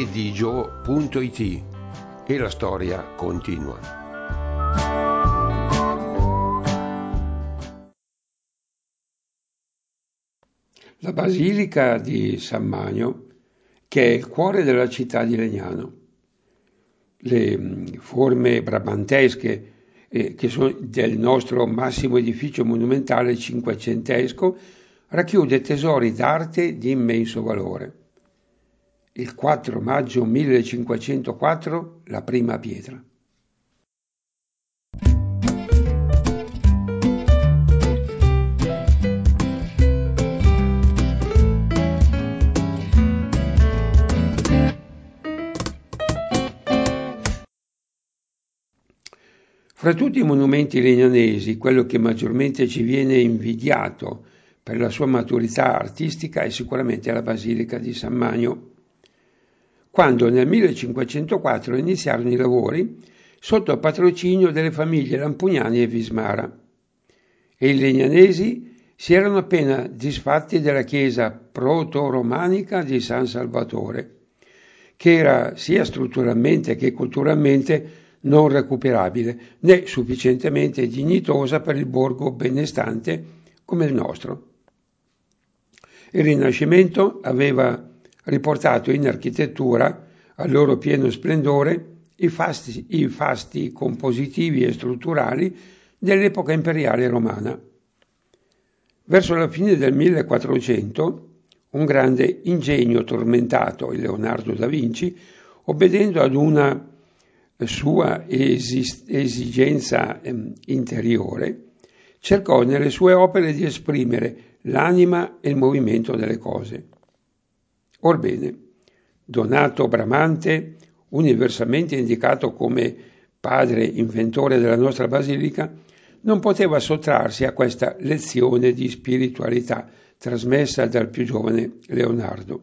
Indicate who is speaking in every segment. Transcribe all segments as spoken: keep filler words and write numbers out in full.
Speaker 1: digio punto it e la storia continua.
Speaker 2: La Basilica di San Magno, che è il cuore della città di Legnano. Le forme brabantesche eh, che sono del nostro massimo edificio monumentale cinquecentesco racchiude tesori d'arte di immenso valore. Il quattro maggio millecinquecentoquattro la prima pietra. Fra tutti i monumenti legnanesi, quello che maggiormente ci viene invidiato per la sua maturità artistica è sicuramente la Basilica di San Magno, quando nel millecinquecentoquattro iniziarono i lavori sotto il patrocinio delle famiglie Lampugnani e Vismara, e i legnanesi si erano appena disfatti della chiesa proto-romanica di San Salvatore, che era sia strutturalmente che culturalmente non recuperabile né sufficientemente dignitosa per il borgo benestante come il nostro. Il Rinascimento aveva riportato in architettura al loro pieno splendore i fasti, i fasti compositivi e strutturali dell'epoca imperiale romana. Verso la fine del millequattrocento, un grande ingegno tormentato, il Leonardo da Vinci, obbedendo ad una sua esist- esigenza ehm, interiore, cercò nelle sue opere di esprimere l'anima e il movimento delle cose. Orbene, Donato Bramante, universalmente indicato come padre inventore della nostra basilica, non poteva sottrarsi a questa lezione di spiritualità trasmessa dal più giovane Leonardo.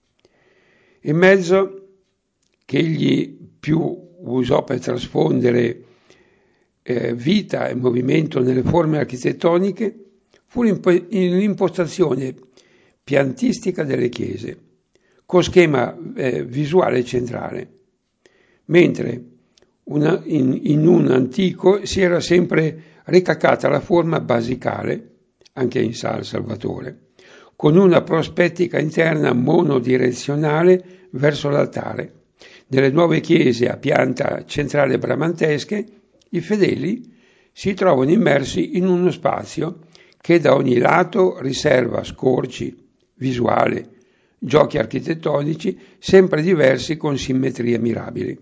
Speaker 2: Il mezzo che egli più usò per trasfondere eh, vita e movimento nelle forme architettoniche fu l'impostazione piantistica delle chiese, con schema eh, visuale centrale, mentre una, in, in un antico si era sempre ricalcata la forma basicale, anche in San Salvatore, con una prospettica interna monodirezionale verso l'altare. Nelle nuove chiese a pianta centrale bramantesche, i fedeli si trovano immersi in uno spazio che da ogni lato riserva scorci, visuale, giochi architettonici sempre diversi con simmetrie mirabili.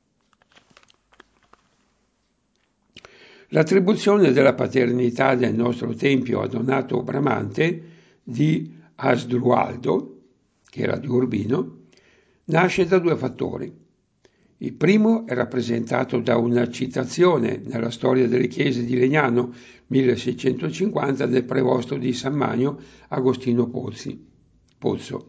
Speaker 2: L'attribuzione della paternità del nostro tempio a Donato Bramante di Asdrualdo, che era di Urbino, nasce da due fattori. Il primo è rappresentato da una citazione nella storia delle chiese di Legnano milleseicentocinquanta del prevosto di San Magno Agostino Pozzi, Pozzo.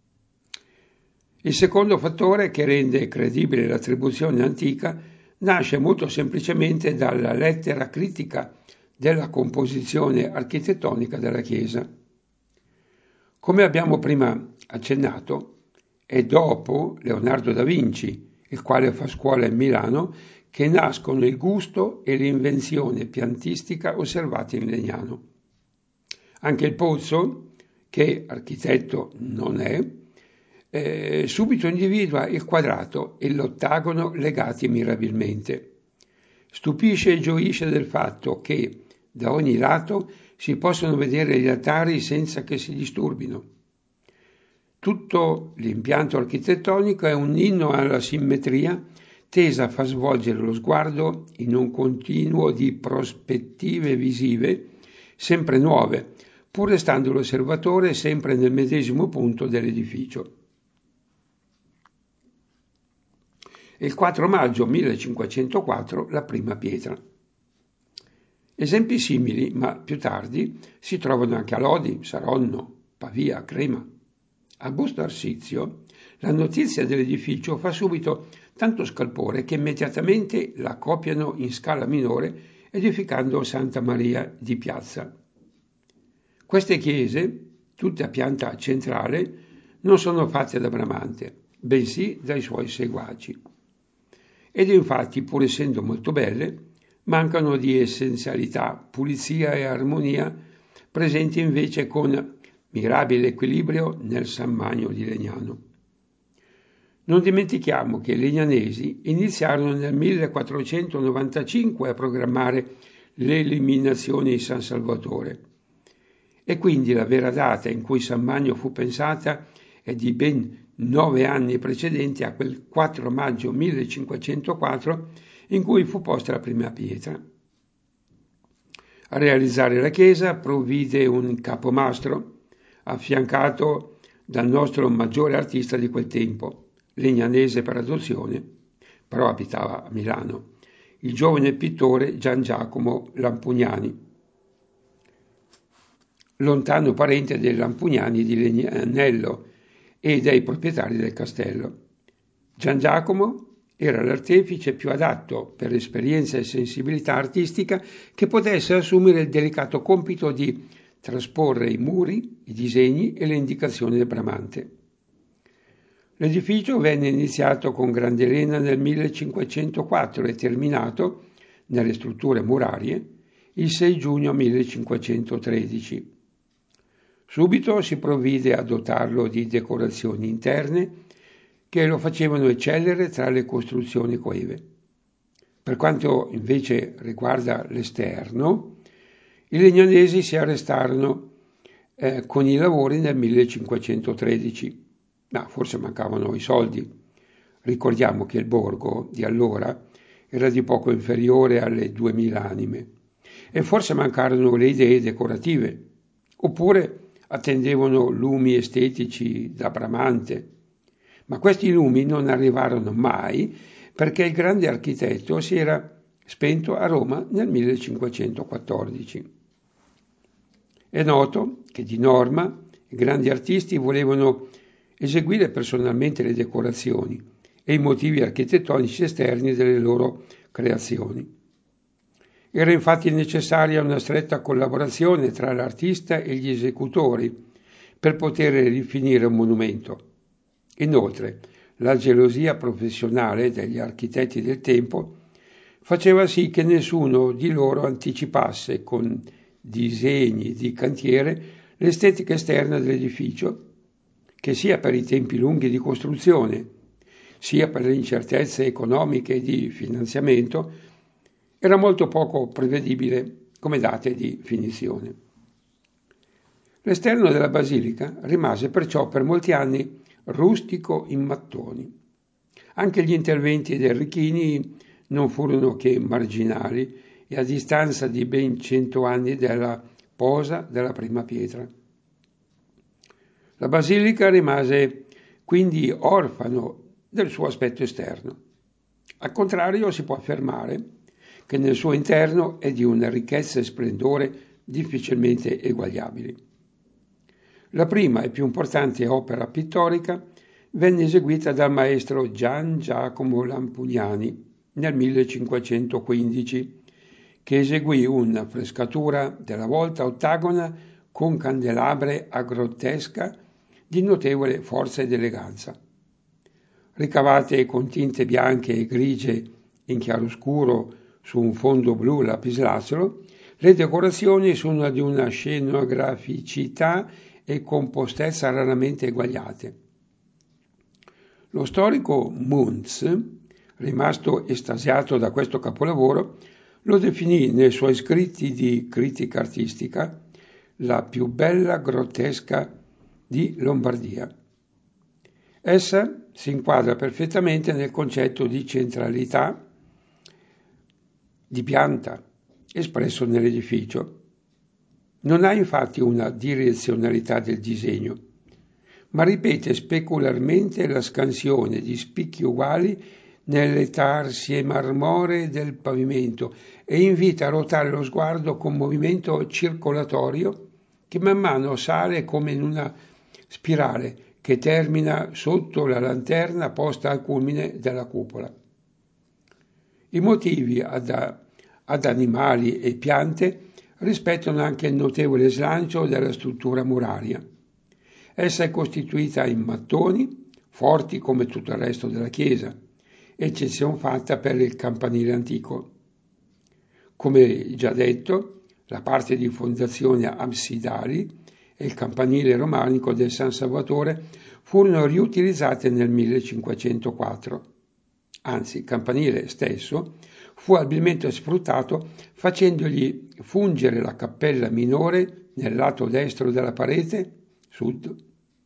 Speaker 2: Il secondo fattore che rende credibile l'attribuzione antica nasce molto semplicemente dalla lettera critica della composizione architettonica della chiesa. Come abbiamo prima accennato, è dopo Leonardo da Vinci, il quale fa scuola in Milano, che nascono il gusto e l'invenzione piantistica osservati in Legnano. Anche il Pozzo, che architetto non è, eh, subito individua il quadrato e l'ottagono legati mirabilmente. Stupisce e gioisce del fatto che da ogni lato si possono vedere gli altari senza che si disturbino. Tutto l'impianto architettonico è un inno alla simmetria tesa a far svolgere lo sguardo in un continuo di prospettive visive sempre nuove, pur restando l'osservatore sempre nel medesimo punto dell'edificio. Il quattro maggio millecinquecentoquattro la prima pietra. Esempi simili, ma più tardi, si trovano anche a Lodi, Saronno, Pavia, Crema. A Busto Arsizio la notizia dell'edificio fa subito tanto scalpore che immediatamente la copiano in scala minore edificando Santa Maria di Piazza. Queste chiese, tutte a pianta centrale, non sono fatte da Bramante, bensì dai suoi seguaci. Ed infatti, pur essendo molto belle, mancano di essenzialità, pulizia e armonia, presenti invece con mirabile equilibrio nel San Magno di Legnano. Non dimentichiamo che i legnanesi iniziarono nel millequattrocentonovantacinque a programmare le eliminazioni di San Salvatore e quindi la vera data in cui San Magno fu pensata è di ben nove anni precedenti a quel quattro maggio millecinquecentoquattro in cui fu posta la prima pietra. A realizzare la chiesa provvide un capomastro affiancato dal nostro maggiore artista di quel tempo, legnanese per adozione, però abitava a Milano, il giovane pittore Gian Giacomo Lampugnani, lontano parente dei Lampugnani di Legnanello e dei proprietari del castello. Gian Giacomo era l'artefice più adatto per esperienza e sensibilità artistica che potesse assumere il delicato compito di trasporre i muri, i disegni e le indicazioni del bramante. L'edificio venne iniziato con grande lena nel millecinquecentoquattro e terminato, nelle strutture murarie, il sei giugno millecinquecentotredici. Subito si provvide a dotarlo di decorazioni interne che lo facevano eccellere tra le costruzioni coeve. Per quanto invece riguarda l'esterno, i legnanesi si arrestarono eh, con i lavori nel millecinquecentotredici. Ma forse mancavano i soldi. Ricordiamo che il borgo di allora era di poco inferiore alle duemila anime e forse mancarono le idee decorative, oppure attendevano lumi estetici da bramante. Ma questi lumi non arrivarono mai perché il grande architetto si era spento a Roma nel millecinquecentoquattordici. È noto che di norma i grandi artisti volevano eseguire personalmente le decorazioni e i motivi architettonici esterni delle loro creazioni. Era infatti necessaria una stretta collaborazione tra l'artista e gli esecutori per poter rifinire un monumento. Inoltre, la gelosia professionale degli architetti del tempo faceva sì che nessuno di loro anticipasse con disegni di cantiere l'estetica esterna dell'edificio, che sia per i tempi lunghi di costruzione, sia per le incertezze economiche di finanziamento, era molto poco prevedibile come date di finizione. L'esterno della basilica rimase perciò per molti anni rustico in mattoni. Anche gli interventi del Richini non furono che marginali e a distanza di ben cento anni dalla posa della prima pietra. La basilica rimase quindi orfano del suo aspetto esterno. Al contrario, si può affermare che nel suo interno è di una ricchezza e splendore difficilmente eguagliabili. La prima e più importante opera pittorica venne eseguita dal maestro Gian Giacomo Lampugnani nel millecinquecentoquindici, che eseguì una frescatura della volta ottagona con candelabre a grottesca di notevole forza ed eleganza. Ricavate con tinte bianche e grigie in chiaroscuro su un fondo blu lapislazzolo, le decorazioni sono di una scenograficità e compostezza raramente eguagliate. Lo storico Munz, rimasto estasiato da questo capolavoro, lo definì nei suoi scritti di critica artistica la più bella grottesca di Lombardia. Essa si inquadra perfettamente nel concetto di centralità di pianta espresso nell'edificio. Non ha infatti una direzionalità del disegno, ma ripete specularmente la scansione di spicchi uguali nelle tarsie marmoree del pavimento e invita a ruotare lo sguardo con movimento circolatorio che man mano sale come in una spirale che termina sotto la lanterna posta al culmine della cupola. I motivi ad, ad animali e piante rispettano anche il notevole slancio della struttura muraria. Essa è costituita in mattoni, forti come tutto il resto della chiesa, eccezione fatta per il campanile antico. Come già detto, la parte di fondazione absidali e il campanile romanico del San Salvatore furono riutilizzate nel millecinquecentoquattro. Anzi, il campanile stesso fu abilmente sfruttato facendogli fungere la cappella minore nel lato destro della parete sud.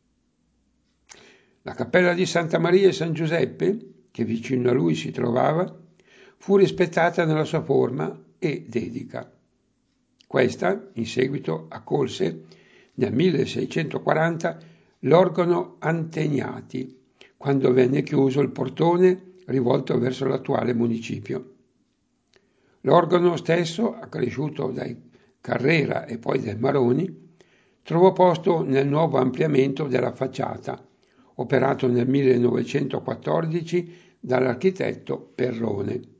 Speaker 2: La cappella di Santa Maria e San Giuseppe, che vicino a lui si trovava, fu rispettata nella sua forma e dedica. Questa, in seguito, accolse nel milleseicentoquaranta l'organo Antegnati, quando venne chiuso il portone rivolto verso l'attuale municipio. L'organo stesso, accresciuto dai Carrera e poi dai Maroni, trovò posto nel nuovo ampliamento della facciata, operato nel millenovecentoquattordici dall'architetto Perrone.